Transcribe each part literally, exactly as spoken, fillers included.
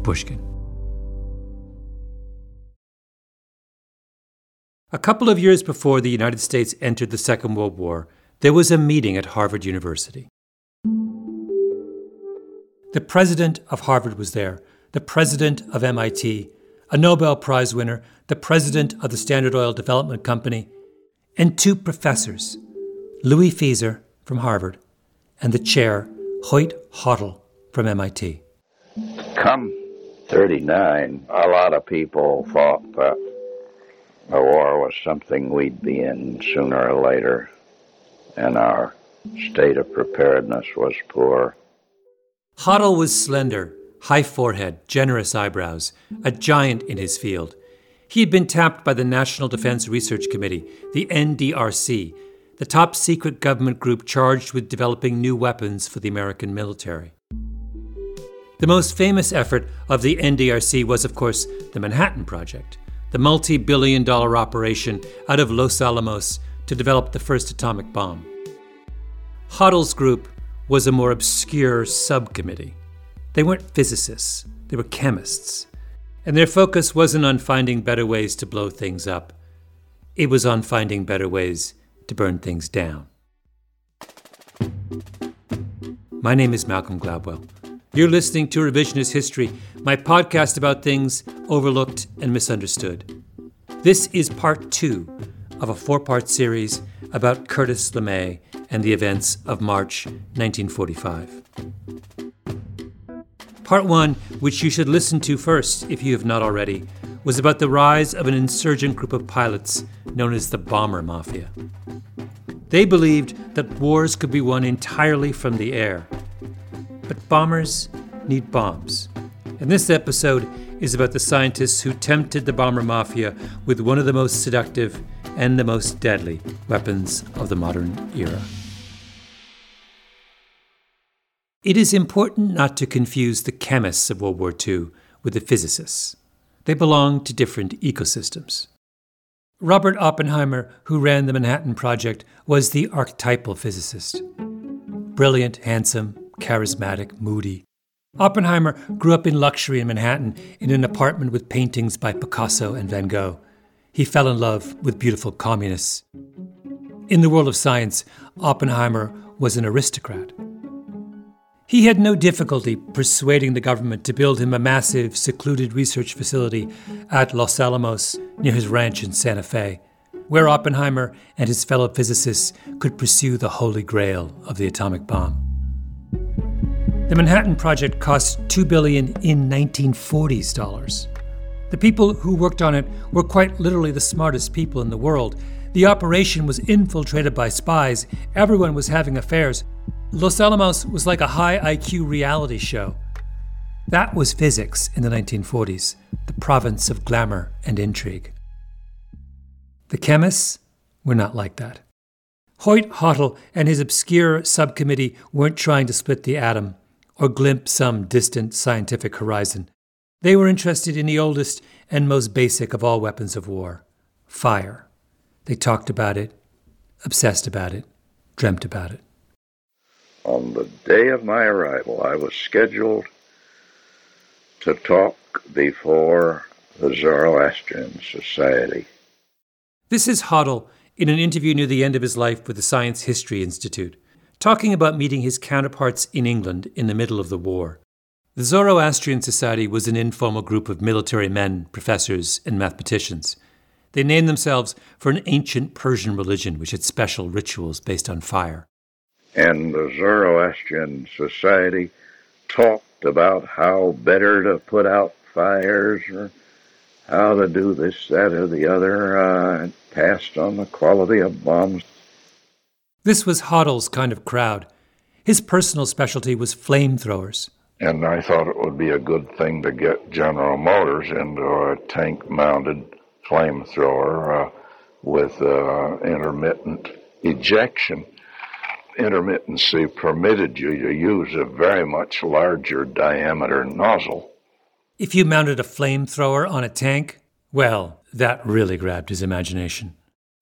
Pushkin. A couple of years before the United States entered the Second World War, there was a meeting at Harvard University. The president of Harvard was there, the president of M I T, a Nobel Prize winner, the president of the Standard Oil Development Company, and two professors, Louis Fieser from Harvard and the chair, Hoyt Hottle from M I T. Come thirty-nine, a lot of people thought that the war was something we'd be in sooner or later, and our state of preparedness was poor. Hottle was slender, high forehead, generous eyebrows, a giant in his field. He had been tapped by the National Defense Research Committee, the N D R C, the top secret government group charged with developing new weapons for the American military. The most famous effort of the N D R C was, of course, the Manhattan Project, the multi-billion dollar operation out of Los Alamos to develop the first atomic bomb. Hottle's group was a more obscure subcommittee. They weren't physicists, they were chemists. And their focus wasn't on finding better ways to blow things up. It was on finding better ways to burn things down. My name is Malcolm Gladwell. You're listening to Revisionist History, my podcast about things overlooked and misunderstood. This is part two of a four-part series about Curtis LeMay and the events of March nineteen forty-five. Part one, which you should listen to first if you have not already, was about the rise of an insurgent group of pilots known as the Bomber Mafia. They believed that wars could be won entirely from the air. But bombers need bombs. And this episode is about the scientists who tempted the Bomber Mafia with one of the most seductive and the most deadly weapons of the modern era. It is important not to confuse the chemists of World War Two with the physicists. They belong to different ecosystems. Robert Oppenheimer, who ran the Manhattan Project, was the archetypal physicist. Brilliant, handsome, charismatic, moody. Oppenheimer grew up in luxury in Manhattan in an apartment with paintings by Picasso and Van Gogh. He fell in love with beautiful communists. In the world of science, Oppenheimer was an aristocrat. He had no difficulty persuading the government to build him a massive, secluded research facility at Los Alamos near his ranch in Santa Fe, where Oppenheimer and his fellow physicists could pursue the holy grail of the atomic bomb. The Manhattan Project cost two billion dollars in nineteen forties dollars. The people who worked on it were quite literally the smartest people in the world. The operation was infiltrated by spies. Everyone was having affairs. Los Alamos was like a high I Q reality show. That was physics in the nineteen forties, the province of glamour and intrigue. The chemists were not like that. Hoyt Hottle and his obscure subcommittee weren't trying to split the atom or glimpse some distant scientific horizon. They were interested in the oldest and most basic of all weapons of war, fire. They talked about it, obsessed about it, dreamt about it. On the day of my arrival, I was scheduled to talk before the Zoroastrian Society. This is Hottle in an interview near the end of his life with the Science History Institute, talking about meeting his counterparts in England in the middle of the war. The Zoroastrian Society was an informal group of military men, professors, and mathematicians. They named themselves for an ancient Persian religion which had special rituals based on fire. And the Zoroastrian Society talked about how better to put out fires or how to do this, that, or the other. Uh, it passed on the quality of bombs. This was Hottle's kind of crowd. His personal specialty was flamethrowers. And I thought it would be a good thing to get General Motors into a tank-mounted flamethrower uh, with uh, intermittent ejection. Intermittency permitted you to use a very much larger diameter nozzle. If you mounted a flamethrower on a tank, well, that really grabbed his imagination.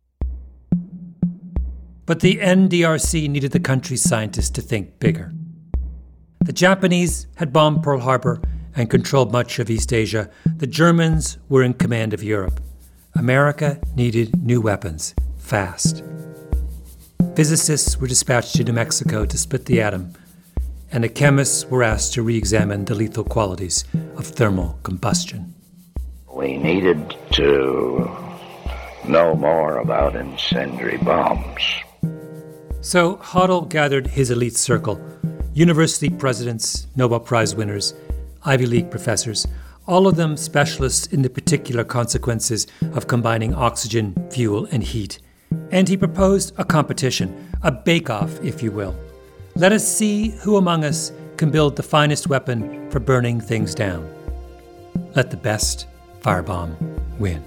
But the N D R C needed the country's scientists to think bigger. The Japanese had bombed Pearl Harbor, and controlled much of East Asia, the Germans were in command of Europe. America needed new weapons, fast. Physicists were dispatched to New Mexico to split the atom, and the chemists were asked to re-examine the lethal qualities of thermal combustion. We needed to know more about incendiary bombs. So Hodel gathered his elite circle, university presidents, Nobel Prize winners, Ivy League professors, all of them specialists in the particular consequences of combining oxygen, fuel, and heat. And he proposed a competition, a bake-off, if you will. Let us see who among us can build the finest weapon for burning things down. Let the best firebomb win.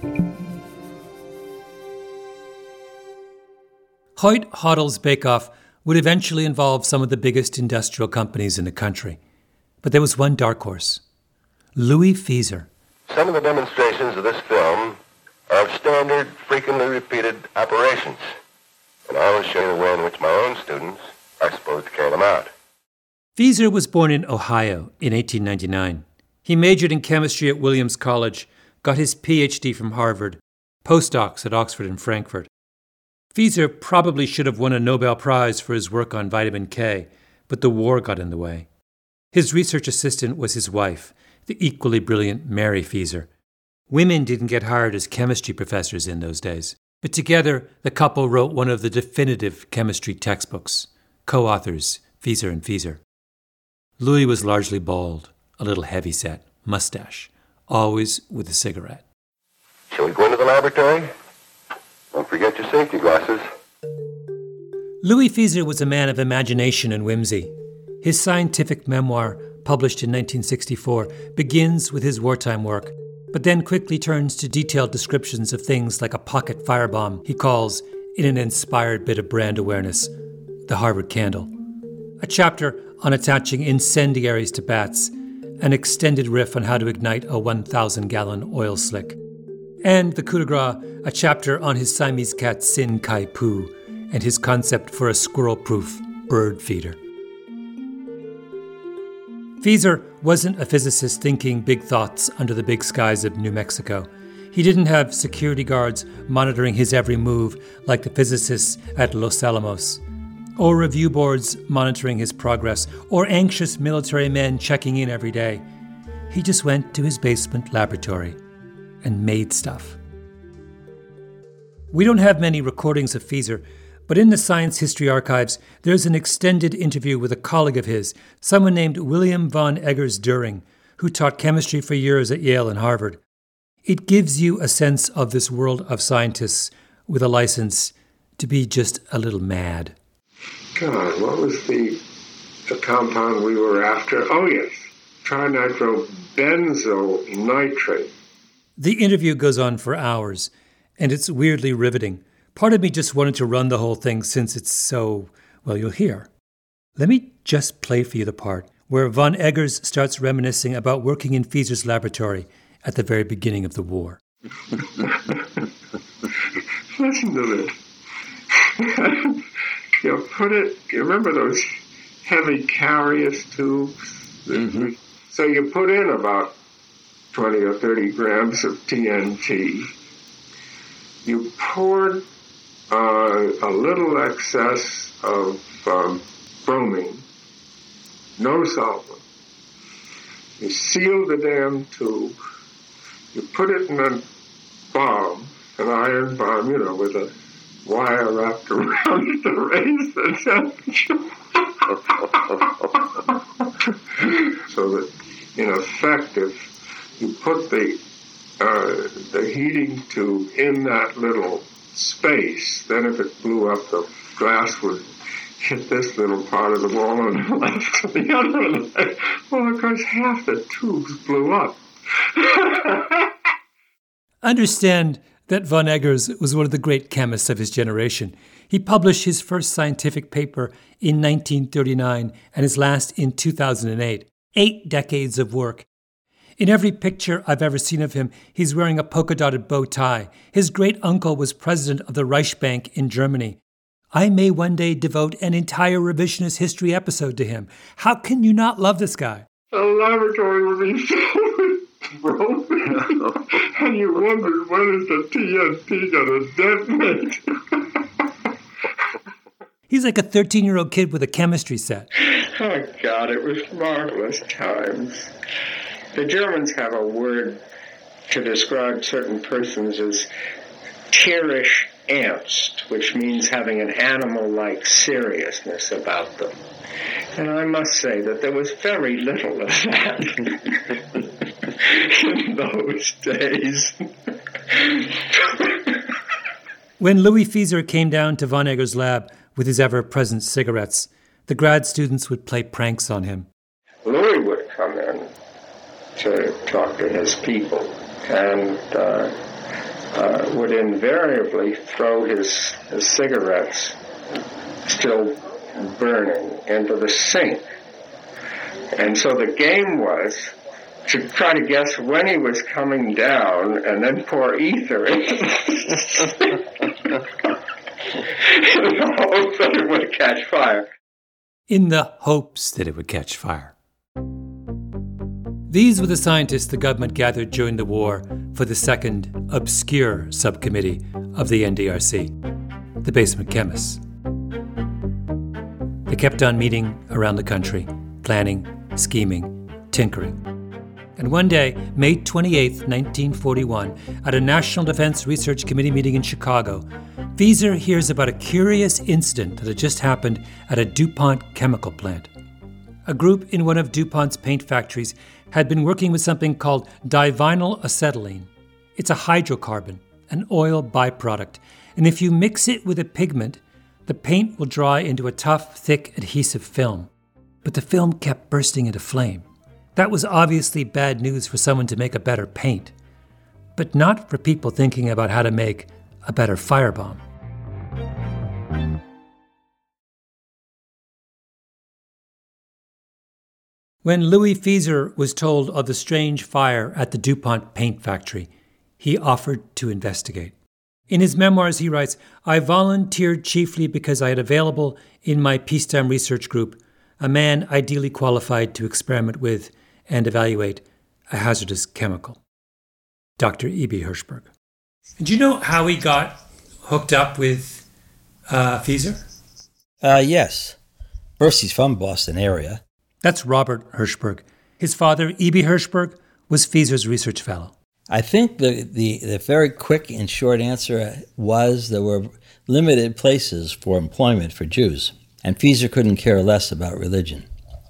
Hoyt-Hodel's bake-off would eventually involve some of the biggest industrial companies in the country. But there was one dark horse, Louis Fieser. Some of the demonstrations of this film are of standard, frequently repeated operations, and I will show you the way in which my own students are supposed to carry them out. Fieser was born in Ohio in eighteen ninety-nine. He majored in chemistry at Williams College, got his P H D from Harvard, postdocs at Oxford and Frankfurt. Fieser probably should have won a Nobel Prize for his work on vitamin K, but the war got in the way. His research assistant was his wife, the equally brilliant Mary Fieser. Women didn't get hired as chemistry professors in those days, but together the couple wrote one of the definitive chemistry textbooks, co-authors Fieser and Fieser. Louis was largely bald, a little heavy-set, mustache, always with a cigarette. Shall we go into the laboratory? Don't forget your safety glasses. Louis Fieser was a man of imagination and whimsy. His scientific memoir, published in nineteen sixty-four, begins with his wartime work, but then quickly turns to detailed descriptions of things like a pocket firebomb he calls, in an inspired bit of brand awareness, the Harvard Candle. A chapter on attaching incendiaries to bats, an extended riff on how to ignite a one thousand gallon oil slick, and the coup de grace, a chapter on his Siamese cat Sin Kai Poo and his concept for a squirrel-proof bird feeder. Fieser wasn't a physicist thinking big thoughts under the big skies of New Mexico. He didn't have security guards monitoring his every move like the physicists at Los Alamos, or review boards monitoring his progress, or anxious military men checking in every day. He just went to his basement laboratory and made stuff. We don't have many recordings of Fieser, but in the Science History Archives, there's an extended interview with a colleague of his, someone named William von Eggers-Düring, who taught chemistry for years at Yale and Harvard. It gives you a sense of this world of scientists with a license to be just a little mad. God, what was the, the compound we were after? Oh, yes, trinitrobenzoyl-nitrate. The interview goes on for hours, and it's weirdly riveting. Part of me just wanted to run the whole thing since it's so, well, you'll hear. Let me just play for you the part where von Eggers starts reminiscing about working in Fieser's laboratory at the very beginning of the war. Listen to this. You put it, you remember those heavy Carius tubes? Mm-hmm. So you put in about twenty or thirty grams of T N T. You poured uh, a little excess of um, bromine, no solvent. You seal the damn tube. You put it in a bomb, an iron bomb, you know, with a wire wrapped around it to raise the temperature. So that, in effect, if you put the uh, the heating tube in that little space, then if it blew up, the glass would hit this little part of the wall on the left and the other on the right. Well, of course, half the tubes blew up. Understand that von Eggers was one of the great chemists of his generation. He published his first scientific paper in nineteen thirty-nine and his last in two thousand eight. Eight decades of work. In every picture I've ever seen of him, he's wearing a polka-dotted bow tie. His great-uncle was president of the Reichsbank in Germany. I may one day devote an entire revisionist history episode to him. How can you not love this guy? the laboratory would be filled with bromine, and you wondered when is the T N T going to detonate. He's like a thirteen-year-old kid with a chemistry set. Oh, God, it was marvelous times. The Germans have a word to describe certain persons as tierisch ernst, which means having an animal-like seriousness about them. And I must say that there was very little of that in those days. When Louis Fieser came down to Vonneguer's lab with his ever-present cigarettes, the grad students would play pranks on him. Louis would come in to talk to his people and uh, uh, would invariably throw his, his cigarettes, still burning, into the sink. And so the game was to try to guess when he was coming down and then pour ether into the in the hopes that it would catch fire. In the hopes that it would catch fire. These were the scientists the government gathered during the war for the second obscure subcommittee of the N D R C, the basement chemists. They kept on meeting around the country, planning, scheming, tinkering. And one day, May twenty-eighth, nineteen forty-one, at a National Defense Research Committee meeting in Chicago, Fieser hears about a curious incident that had just happened at a DuPont chemical plant. A group in one of DuPont's paint factories had been working with something called divinyl acetylene. It's a hydrocarbon, an oil byproduct, and if you mix it with a pigment, the paint will dry into a tough, thick, adhesive film. But the film kept bursting into flame. That was obviously bad news for someone to make a better paint, but not for people thinking about how to make a better firebomb. When Louis Fieser was told of the strange fire at the DuPont paint factory, he offered to investigate. In his memoirs, he writes, "I volunteered chiefly because I had available in my peacetime research group a man ideally qualified to experiment with and evaluate a hazardous chemical, Doctor E B Hirschberg." Do you know how he got hooked up with uh, Fieser? Uh, yes. First, he's from Boston area. That's Robert Hirschberg. His father, E B Hirschberg, was Fieser's research fellow. I think the, the, the very quick and short answer was there were limited places for employment for Jews, and Fieser couldn't care less about religion.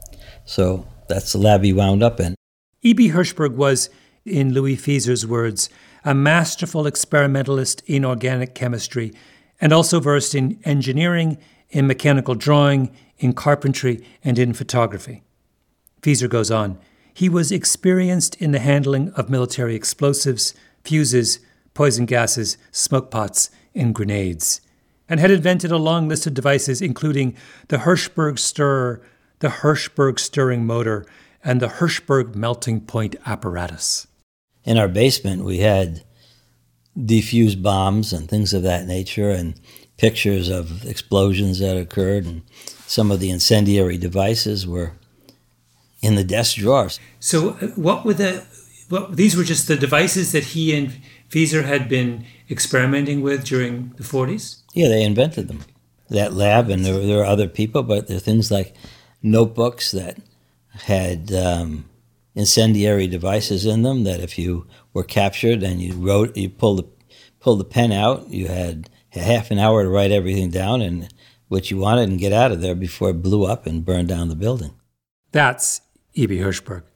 So that's the lab he wound up in. E B Hirschberg was, in Louis Fieser's words, a masterful experimentalist in organic chemistry and also versed in engineering, in mechanical drawing, in carpentry, and in photography. Fieser goes on, he was experienced in the handling of military explosives, fuses, poison gases, smoke pots, and grenades, and had invented a long list of devices including the Hirschberg stirrer, the Hirschberg stirring motor, and the Hirschberg melting point apparatus. In our basement, we had defused bombs and things of that nature and pictures of explosions that occurred, and some of the incendiary devices were in the desk drawers. So what were the, what, these were just the devices that he and Fieser had been experimenting with during the forties? Yeah, they invented them. That lab, and there, there were other people, but there are things like notebooks that had um, incendiary devices in them that if you were captured and you wrote, you pulled the, pulled the pen out, you had half an hour to write everything down and what you wanted and get out of there before it blew up and burned down the building. That's E B Hirschberg.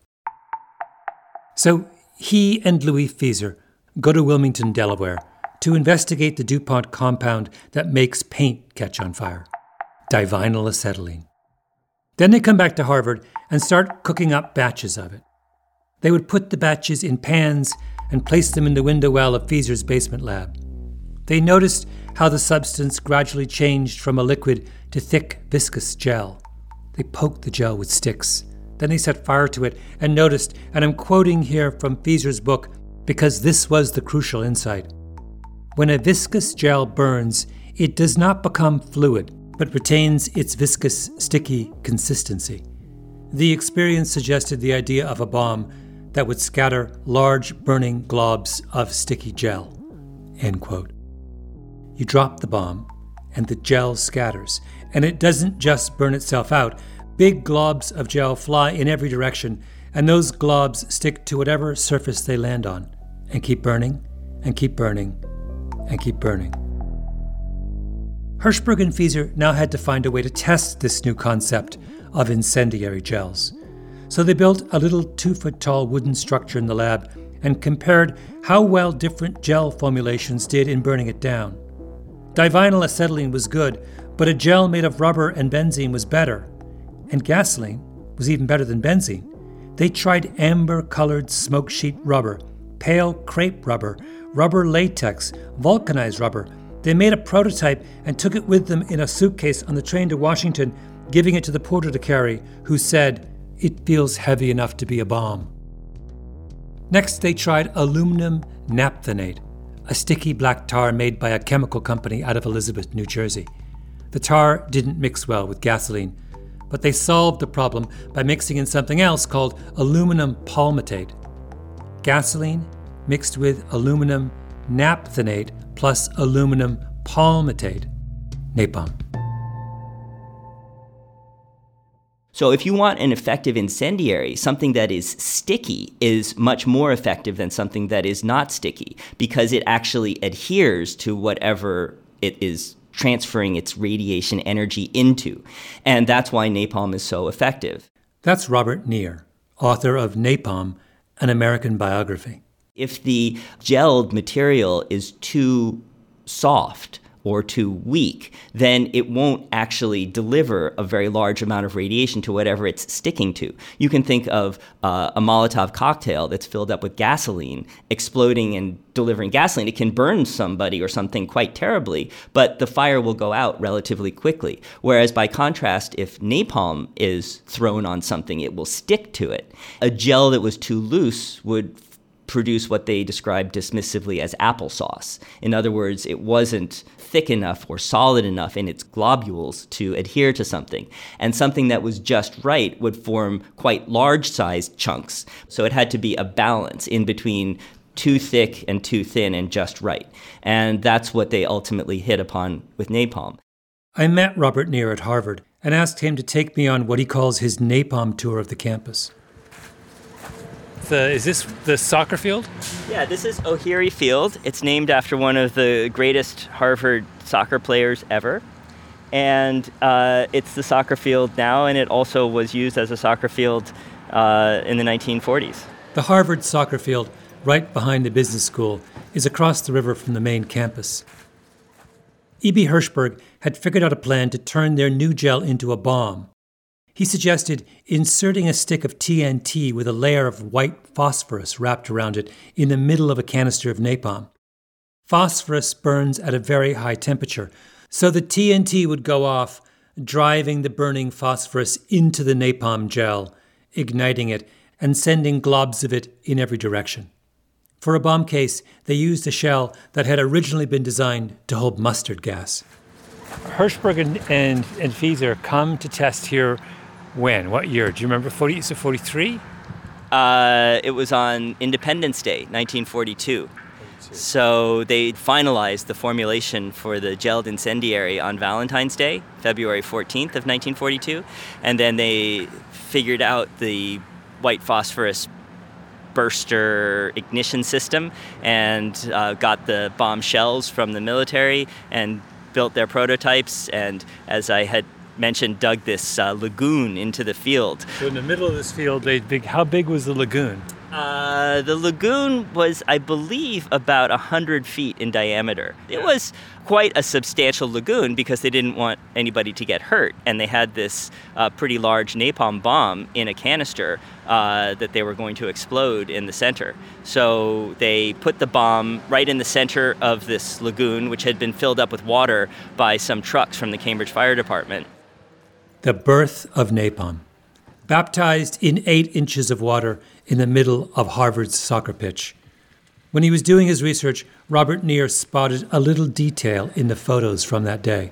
So he and Louis Fieser go to Wilmington, Delaware, to investigate the DuPont compound that makes paint catch on fire, divinyl acetylene. Then they come back to Harvard and start cooking up batches of it. They would put the batches in pans and place them in the window well of Fieser's basement lab. They noticed how the substance gradually changed from a liquid to thick, viscous gel. They poked the gel with sticks. Then they set fire to it and noticed, and I'm quoting here from Fieser's book because this was the crucial insight. When a viscous gel burns, it does not become fluid, but retains its viscous, sticky consistency. The experience suggested the idea of a bomb that would scatter large burning globs of sticky gel. End quote. You drop the bomb, and the gel scatters, and it doesn't just burn itself out. Big globs of gel fly in every direction, and those globs stick to whatever surface they land on, and keep burning, and keep burning, and keep burning. Hirschberg and Fieser now had to find a way to test this new concept of incendiary gels. So they built a little two-foot-tall wooden structure in the lab and compared how well different gel formulations did in burning it down. Divinyl acetylene was good, but a gel made of rubber and benzene was better. And gasoline was even better than benzene. They tried amber-colored smoke sheet rubber, pale crepe rubber, rubber latex, vulcanized rubber. They made a prototype and took it with them in a suitcase on the train to Washington, giving it to the porter to carry, who said, "It feels heavy enough to be a bomb." Next, they tried aluminum naphthenate, a sticky black tar made by a chemical company out of Elizabeth, New Jersey. The tar didn't mix well with gasoline, but they solved the problem by mixing in something else called aluminum palmitate. Gasoline mixed with aluminum naphthenate plus aluminum palmitate. Napalm. So if you want an effective incendiary, something that is sticky is much more effective than something that is not sticky because it actually adheres to whatever it is transferring its radiation energy into. And that's why napalm is so effective. That's Robert Neer, author of Napalm, An American Biography. If the gelled material is too soft or too weak, then it won't actually deliver a very large amount of radiation to whatever it's sticking to. You can think of uh, a Molotov cocktail that's filled up with gasoline, exploding and delivering gasoline. It can burn somebody or something quite terribly, but the fire will go out relatively quickly. Whereas by contrast, if napalm is thrown on something, it will stick to it. A gel that was too loose would produce what they described dismissively as applesauce. In other words, it wasn't thick enough or solid enough in its globules to adhere to something. And something that was just right would form quite large-sized chunks. So it had to be a balance in between too thick and too thin and just right. And that's what they ultimately hit upon with napalm. I met Robert Neer at Harvard and asked him to take me on what he calls his napalm tour of the campus. The, is this the soccer field? Yeah, this is O'Leary Field. It's named after one of the greatest Harvard soccer players ever. And uh, it's the soccer field now, and it also was used as a soccer field uh, in the nineteen forties. The Harvard soccer field, right behind the business school, is across the river from the main campus. E B Hirschberg had figured out a plan to turn their new gel into a bomb. He suggested inserting a stick of T N T with a layer of white phosphorus wrapped around it in the middle of a canister of napalm. Phosphorus burns at a very high temperature, so the T N T would go off, driving the burning phosphorus into the napalm gel, igniting it, and sending globs of it in every direction. For a bomb case, they used a shell that had originally been designed to hold mustard gas. Hirschberg and, and, and Fieser come to test here when? What year? Do you remember? forty, so forty-three? Uh, it was on Independence Day, nineteen forty-two. forty-two. So they finalized the formulation for the gelled incendiary on Valentine's Day, February fourteenth of nineteen forty-two. And then they figured out the white phosphorus burster ignition system and uh, got the bomb shells from the military and built their prototypes. And as I had mentioned, dug this uh, lagoon into the field. So in the middle of this field, they big. How big was the lagoon? Uh, the lagoon was, I believe, about one hundred feet in diameter. It was quite a substantial lagoon because they didn't want anybody to get hurt. And they had this uh, pretty large napalm bomb in a canister uh, that they were going to explode in the center. So they put the bomb right in the center of this lagoon, which had been filled up with water by some trucks from the Cambridge Fire Department. The birth of napalm. Baptized in eight inches of water in the middle of Harvard's soccer pitch. When he was doing his research, Robert Neer spotted a little detail in the photos from that day.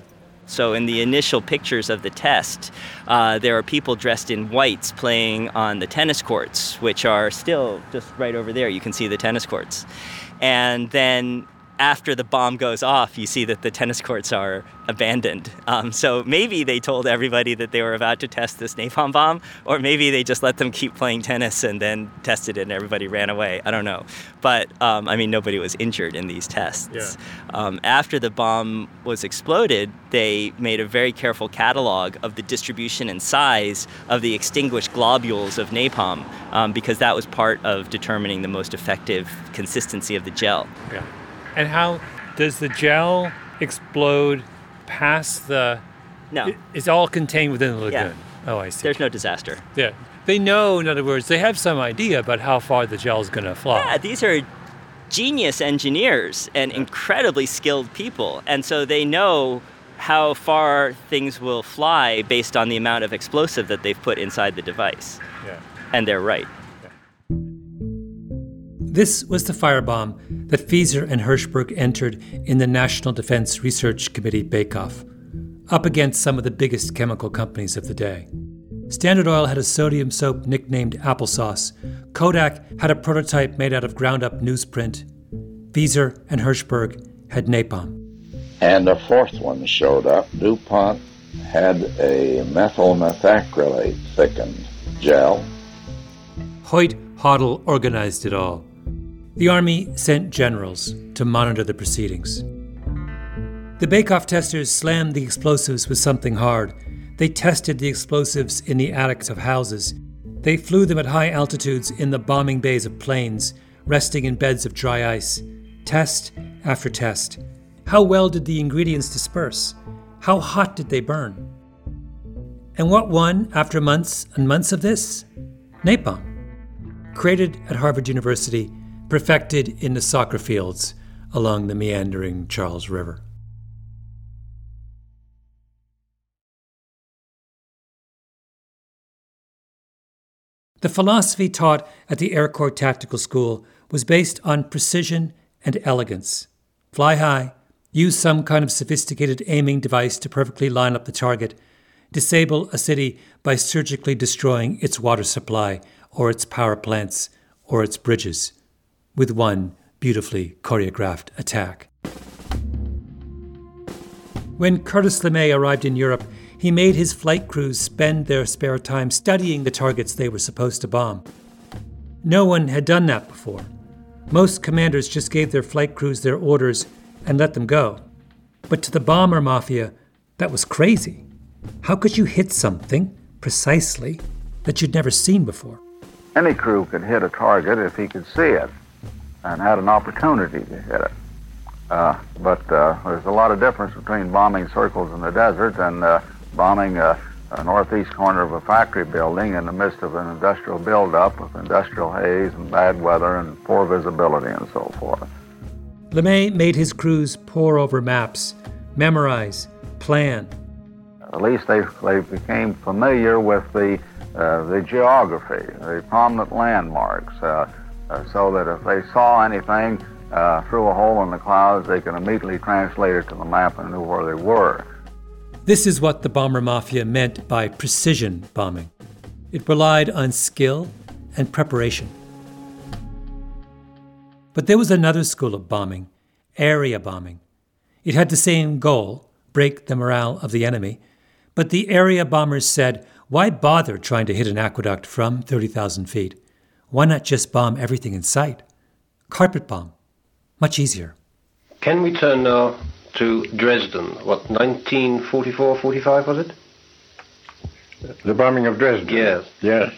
So in the initial pictures of the test, uh, there are people dressed in whites playing on the tennis courts, which are still just right over there. You can see the tennis courts. And then after the bomb goes off, you see that the tennis courts are abandoned. Um, so maybe they told everybody that they were about to test this napalm bomb, or maybe they just let them keep playing tennis and then tested it and everybody ran away. I don't know. But, um, I mean, nobody was injured in these tests. Yeah. Um, after the bomb was exploded, they made a very careful catalog of the distribution and size of the extinguished globules of napalm, um, because that was part of determining the most effective consistency of the gel. Yeah. And how does the gel explode past the... No. It's all contained within the lagoon. Yeah. Oh, I see. There's no disaster. Yeah. They know, in other words, they have some idea about how far the gel is going to fly. Yeah, these are genius engineers and incredibly skilled people. And so they know how far things will fly based on the amount of explosive that they've put inside the device. Yeah. And they're right. This was the firebomb that Fieser and Hirschberg entered in the National Defense Research Committee bake-off, up against some of the biggest chemical companies of the day. Standard Oil had a sodium soap nicknamed Applesauce. Kodak had a prototype made out of ground-up newsprint. Fieser and Hirschberg had napalm. And a fourth one showed up. DuPont had a methyl methacrylate thickened gel. Hoyt Hoddle organized it all. The Army sent generals to monitor the proceedings. The bake-off testers slammed the explosives with something hard. They tested the explosives in the attics of houses. They flew them at high altitudes in the bombing bays of planes, resting in beds of dry ice. Test after test. How well did the ingredients disperse? How hot did they burn? And what won after months and months of this? Napalm. Created at Harvard University, perfected in the soccer fields along the meandering Charles River. The philosophy taught at the Air Corps Tactical School was based on precision and elegance. Fly high, use some kind of sophisticated aiming device to perfectly line up the target, disable a city by surgically destroying its water supply or its power plants or its bridges, with one beautifully choreographed attack. When Curtis LeMay arrived in Europe, he made his flight crews spend their spare time studying the targets they were supposed to bomb. No one had done that before. Most commanders just gave their flight crews their orders and let them go. But to the bomber mafia, that was crazy. How could you hit something precisely that you'd never seen before? Any crew could hit a target if he could see it and had an opportunity to hit it. Uh, but uh, there's a lot of difference between bombing circles in the desert and uh, bombing a, a northeast corner of a factory building in the midst of an industrial buildup with industrial haze and bad weather and poor visibility and so forth. LeMay made his crews pore over maps, memorize, plan. At least they, they became familiar with the, uh, the geography, the prominent landmarks, uh, uh, so that if they saw anything uh, through a hole in the clouds, they could immediately translate it to the map and knew where they were. This is what the bomber mafia meant by precision bombing. It relied on skill and preparation. But there was another school of bombing, area bombing. It had the same goal, break the morale of the enemy, but the area bombers said, why bother trying to hit an aqueduct from thirty thousand feet? Why not just bomb everything in sight? Carpet bomb. Much easier. Can we turn now to Dresden? What, nineteen forty-four, forty-five was it? The bombing of Dresden? Yes. Yes.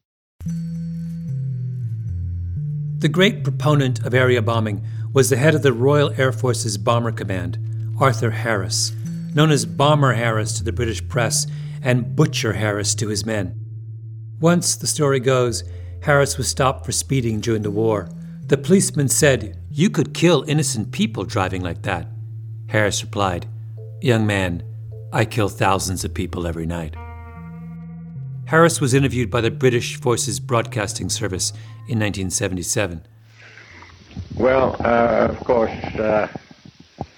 The great proponent of area bombing was the head of the Royal Air Force's Bomber Command, Arthur Harris, known as Bomber Harris to the British press and Butcher Harris to his men. Once, the story goes, Harris was stopped for speeding during the war. The policeman said, "You could kill innocent people driving like that." Harris replied, "Young man, I kill thousands of people every night." Harris was interviewed by the British Forces Broadcasting Service in nineteen seventy-seven. Well, uh, of course, uh,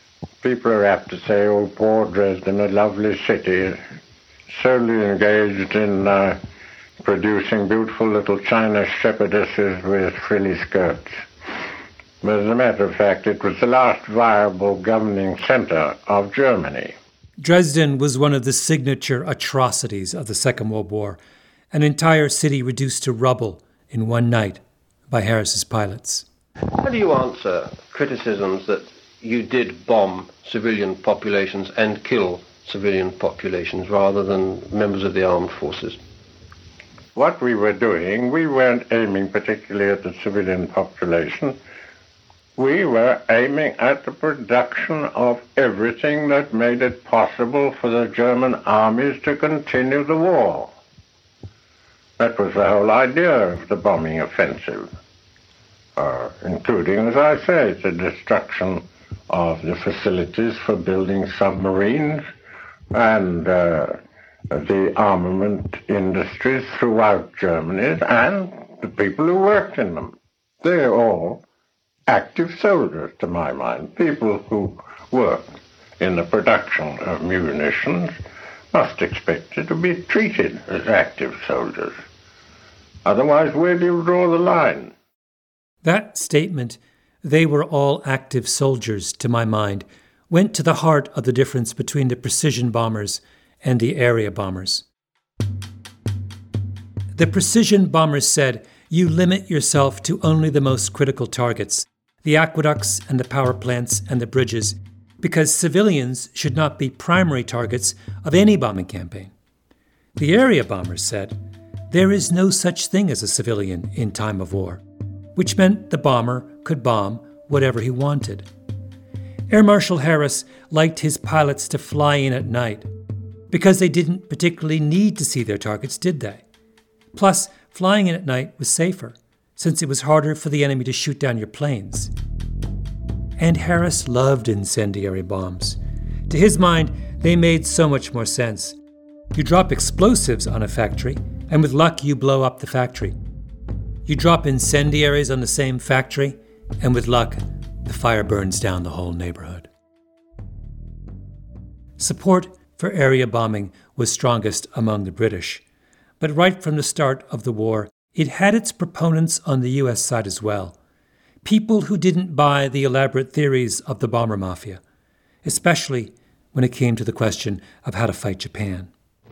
people are apt to say, oh, poor Dresden, a lovely city, solely engaged in uh, producing beautiful little China shepherdesses with frilly skirts. But as a matter of fact, it was the last viable governing center of Germany. Dresden was one of the signature atrocities of the Second World War, an entire city reduced to rubble in one night by Harris's pilots. How do you answer criticisms that you did bomb civilian populations and kill civilian populations rather than members of the armed forces? What we were doing, we weren't aiming particularly at the civilian population. We were aiming at the production of everything that made it possible for the German armies to continue the war. That was the whole idea of the bombing offensive, uh, including, as I say, the destruction of the facilities for building submarines and uh, the armament industries throughout Germany and the people who worked in them. They're all active soldiers, to my mind. People who work in the production of munitions must expect to be treated as active soldiers. Otherwise, where do you draw the line? That statement, "they were all active soldiers," to my mind, went to the heart of the difference between the precision bombers and the area bombers. The precision bombers said, you limit yourself to only the most critical targets, the aqueducts and the power plants and the bridges, because civilians should not be primary targets of any bombing campaign. The area bombers said, there is no such thing as a civilian in time of war, which meant the bomber could bomb whatever he wanted. Air Marshal Harris liked his pilots to fly in at night, because they didn't particularly need to see their targets, did they? Plus, flying in at night was safer, since it was harder for the enemy to shoot down your planes. And Harris loved incendiary bombs. To his mind, they made so much more sense. You drop explosives on a factory, and with luck you blow up the factory. You drop incendiaries on the same factory, and with luck, the fire burns down the whole neighborhood. Support for area bombing was strongest among the British, but right from the start of the war, it had its proponents on the U S side as well. People who didn't buy the elaborate theories of the bomber mafia, especially when it came to the question of how to fight Japan.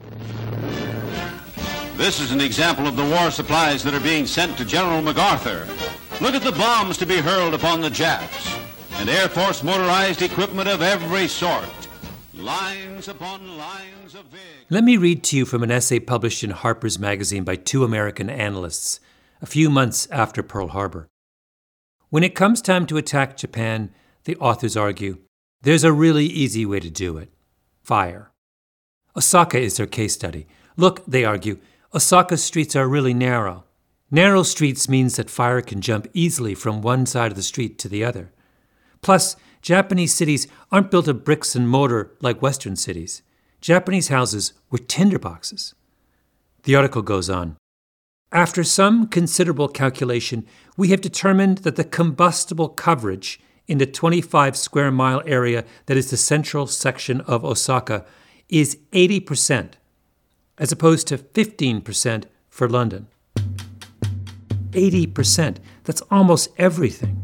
This is an example of the war supplies that are being sent to General MacArthur. Look at the bombs to be hurled upon the Japs, and Air Force motorized equipment of every sort. Lines upon lines of vehicles. Let me read to you from an essay published in Harper's Magazine by two American analysts a few months after Pearl Harbor. When it comes time to attack Japan, the authors argue, there's a really easy way to do it. Fire. Osaka is their case study. Look, they argue, Osaka's streets are really narrow. Narrow streets means that fire can jump easily from one side of the street to the other. Plus, Japanese cities aren't built of bricks and mortar like Western cities. Japanese houses were tinderboxes. The article goes on. After some considerable calculation, we have determined that the combustible coverage in the twenty-five square mile area that is the central section of Osaka is eighty percent, as opposed to fifteen percent for London. eighty percent. That's almost everything.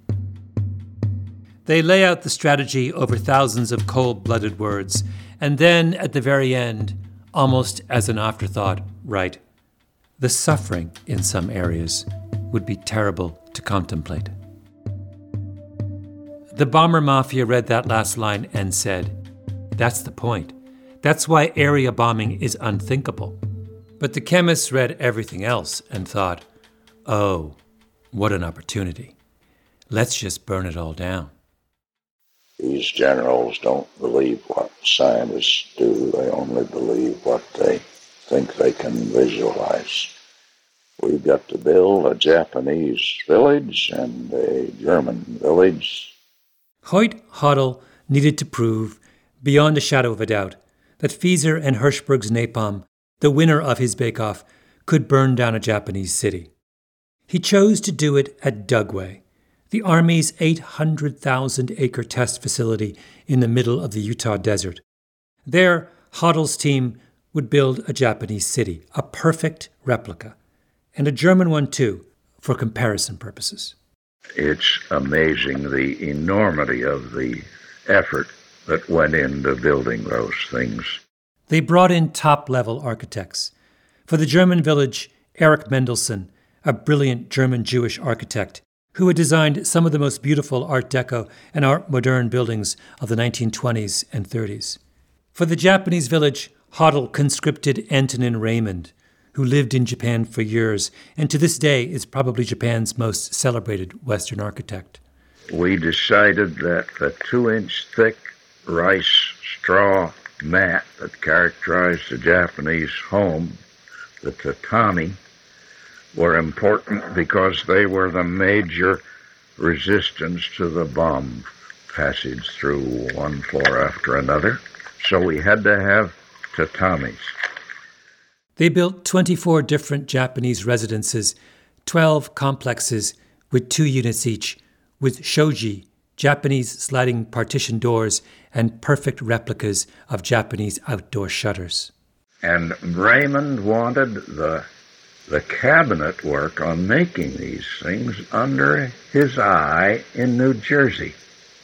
They lay out the strategy over thousands of cold-blooded words, and then, at the very end, almost as an afterthought, write, the suffering in some areas would be terrible to contemplate. The bomber mafia read that last line and said, that's the point. That's why area bombing is unthinkable. But the chemists read everything else and thought, oh, what an opportunity. Let's just burn it all down. These generals don't believe what scientists do. They only believe what they think they can visualize. We've got to build a Japanese village and a German village. Hoyt Hoddle needed to prove, beyond a shadow of a doubt, that Fieser and Hirschberg's napalm, the winner of his bake-off, could burn down a Japanese city. He chose to do it at Dugway, the Army's eight hundred thousand acre test facility in the middle of the Utah desert. There, Hoddle's team would build a Japanese city, a perfect replica, and a German one too, for comparison purposes. It's amazing the enormity of the effort that went into building those things. They brought in top-level architects. For the German village, Erich Mendelssohn, a brilliant German Jewish architect, who had designed some of the most beautiful Art Deco and Art Moderne buildings of the nineteen twenties and thirties. For the Japanese village, Hoddle conscripted Antonin Raymond, who lived in Japan for years and to this day is probably Japan's most celebrated Western architect. We decided that the two-inch thick rice straw mat that characterized the Japanese home, the tatami, were important because they were the major resistance to the bomb passage through one floor after another. So we had to have tatamis. They built twenty-four different Japanese residences, twelve complexes with two units each, with shoji, Japanese sliding partition doors, and perfect replicas of Japanese outdoor shutters. And Raymond wanted the the cabinet work on making these things under his eye in New Jersey.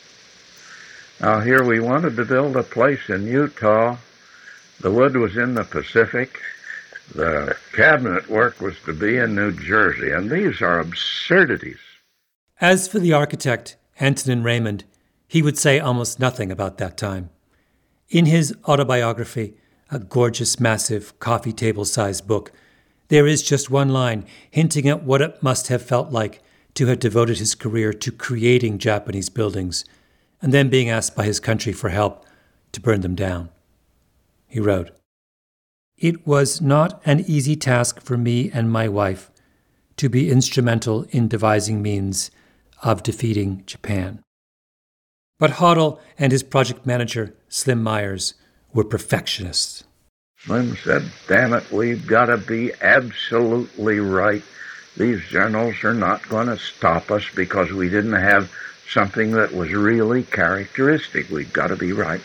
Now here we wanted to build a place in Utah. The wood was in the Pacific. The cabinet work was to be in New Jersey, and these are absurdities. As for the architect, Antonin Raymond, he would say almost nothing about that time. In his autobiography, a gorgeous, massive, coffee table-sized book, there is just one line hinting at what it must have felt like to have devoted his career to creating Japanese buildings and then being asked by his country for help to burn them down. He wrote, "It was not an easy task for me and my wife to be instrumental in devising means of defeating Japan." But Hoddle and his project manager, Slim Myers, were perfectionists. Slim said, damn it, we've got to be absolutely right. These generals are not going to stop us because we didn't have something that was really characteristic. We've got to be right.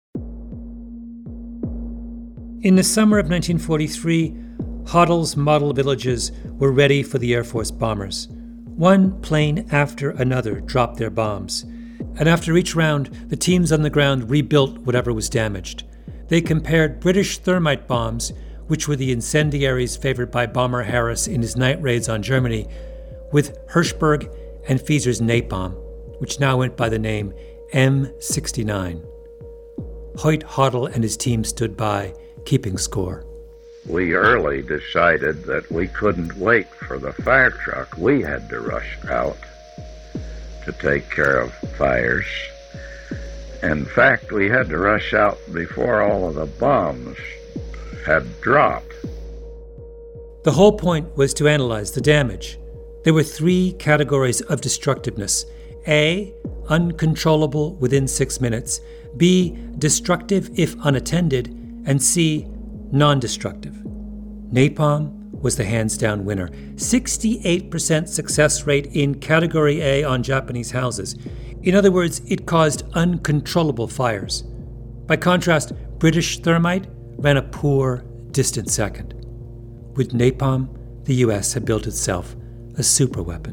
In the summer of nineteen forty-three, Hoddle's model villages were ready for the Air Force bombers. One plane after another dropped their bombs, and after each round, the teams on the ground rebuilt whatever was damaged. They compared British thermite bombs, which were the incendiaries favored by Bomber Harris in his night raids on Germany, with Hirschberg and Fieser's napalm, which now went by the name M sixty-nine. Hoyt Hoddle and his team stood by, keeping score. We early decided that we couldn't wait for the fire truck. We had to rush out to take care of fires. In fact, we had to rush out before all of the bombs had dropped. The whole point was to analyze the damage. There were three categories of destructiveness. A, uncontrollable within six minutes. B, destructive if unattended. And C, non-destructive. Napalm was the hands-down winner. sixty-eight percent success rate in Category A on Japanese houses. In other words, it caused uncontrollable fires. By contrast, British thermite ran a poor, distant second. With napalm, the U S had built itself a superweapon.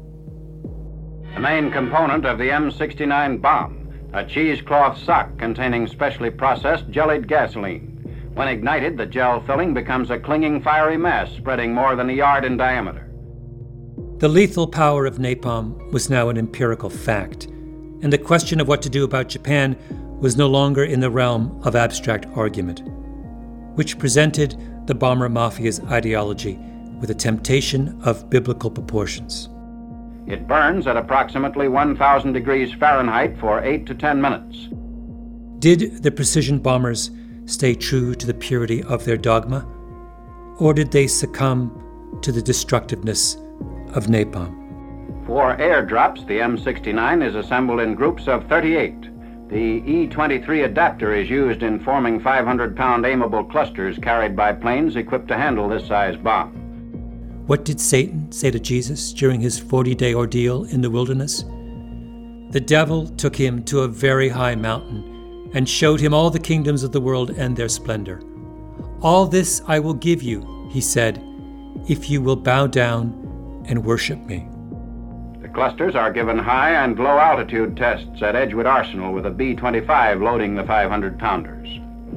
The main component of the M sixty-nine bomb, a cheesecloth sock containing specially processed jellied gasoline. When ignited, the gel filling becomes a clinging fiery mass spreading more than a yard in diameter. The lethal power of napalm was now an empirical fact, and the question of what to do about Japan was no longer in the realm of abstract argument, which presented the bomber mafia's ideology with a temptation of biblical proportions. It burns at approximately one thousand degrees Fahrenheit for eight to ten minutes. Did the precision bombers stay true to the purity of their dogma, or did they succumb to the destructiveness of napalm? For airdrops, the M sixty-nine is assembled in groups of thirty-eight. The E twenty-three adapter is used in forming five hundred pound aimable clusters carried by planes equipped to handle this size bomb. What did Satan say to Jesus during his forty-day ordeal in the wilderness? The devil took him to a very high mountain and showed him all the kingdoms of the world and their splendor. All this I will give you, he said, if you will bow down and worship me. The clusters are given high and low altitude tests at Edgewood Arsenal with a B twenty-five loading the five hundred pounders.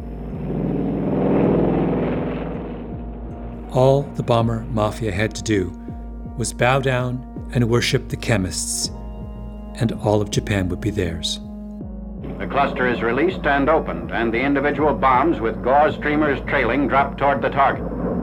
All the bomber mafia had to do was bow down and worship the chemists, and all of Japan would be theirs. The cluster is released and opened, and the individual bombs with gauze streamers trailing drop toward the target.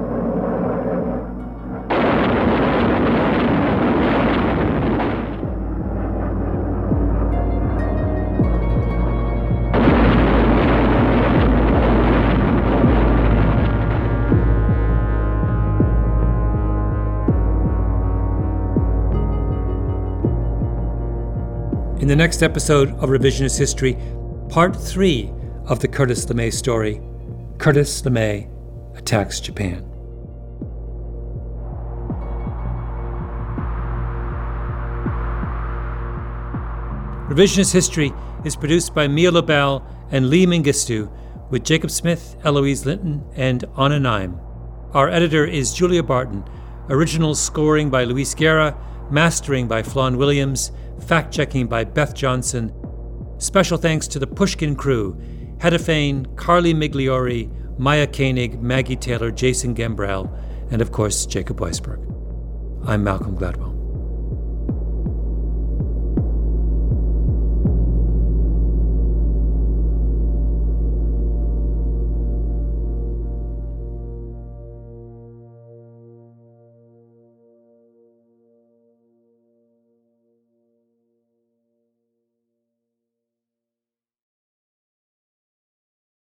In the next episode of Revisionist History, part three of the Curtis LeMay story, Curtis LeMay Attacks Japan. Revisionist History is produced by Mia Lobel and Lee Mengistu, with Jacob Smith, Eloise Linton, and Anna Naim. Our editor is Julia Barton. Original scoring by Luis Guerra, mastering by Flawn Williams, fact-checking by Beth Johnson. Special thanks to the Pushkin crew, Hedda Fain, Carly Migliori, Maya Koenig, Maggie Taylor, Jason Gambrell, and of course Jacob Weisberg. I'm Malcolm Gladwell.